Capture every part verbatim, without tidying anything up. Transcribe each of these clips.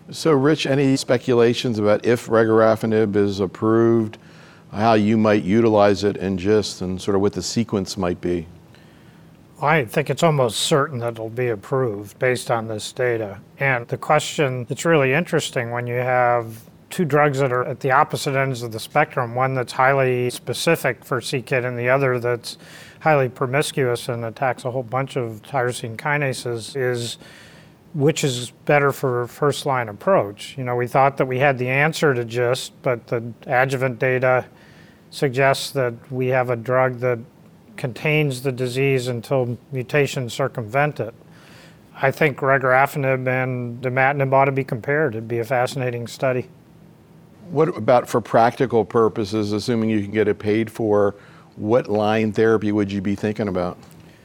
So, Rich, any speculations about if regorafenib is approved, how you might utilize it in GIST and sort of what the sequence might be? I think it's almost certain that it'll be approved based on this data. And the question that's really interesting when you have two drugs that are at the opposite ends of the spectrum, one that's highly specific for c KIT and the other that's highly promiscuous and attacks a whole bunch of tyrosine kinases, is which is better for a first-line approach. You know, we thought that we had the answer to GIST, but the adjuvant data suggests that we have a drug that contains the disease until mutations circumvent it. I think regorafenib and imatinib ought to be compared. It'd be a fascinating study. What about for practical purposes, assuming you can get it paid for, what line therapy would you be thinking about?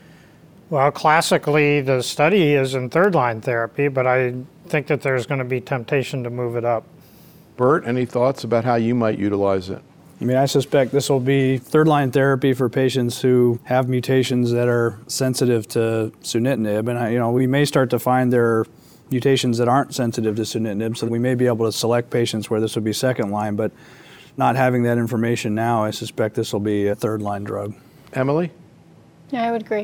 Well, classically, the study is in third-line therapy, but I think that there's going to be temptation to move it up. Bert, any thoughts about how you might utilize it? I mean, I suspect this will be third-line therapy for patients who have mutations that are sensitive to sunitinib, and I, you know, we may start to find there are mutations that aren't sensitive to sunitinib, so we may be able to select patients where this would be second-line, but not having that information now, I suspect this will be a third-line drug. Emily? Yeah, I would agree.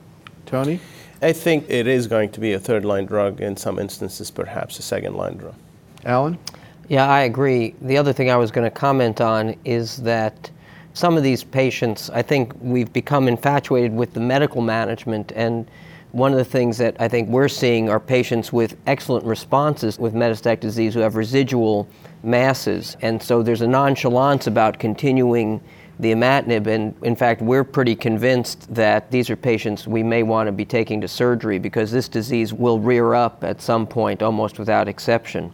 Tony? I think it is going to be a third-line drug, in some instances perhaps a second-line drug. Alan? Yeah, I agree. The other thing I was going to comment on is that some of these patients, I think we've become infatuated with the medical management, and one of the things that I think we're seeing are patients with excellent responses with metastatic disease who have residual masses, and so there's a nonchalance about continuing the imatinib, and in fact we're pretty convinced that these are patients we may want to be taking to surgery because this disease will rear up at some point almost without exception.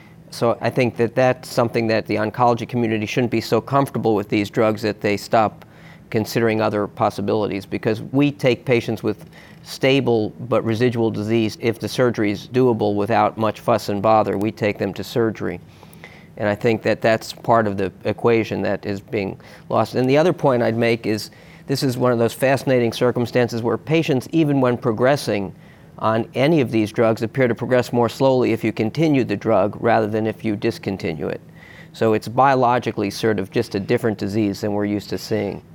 So I think that that's something that the oncology community shouldn't be so comfortable with these drugs that they stop considering other possibilities, because we take patients with stable but residual disease. If the surgery is doable without much fuss and bother, we take them to surgery. And I think that that's part of the equation that is being lost. And the other point I'd make is this is one of those fascinating circumstances where patients, even when progressing on any of these drugs, appear to progress more slowly if you continue the drug rather than if you discontinue it. So it's biologically sort of just a different disease than we're used to seeing.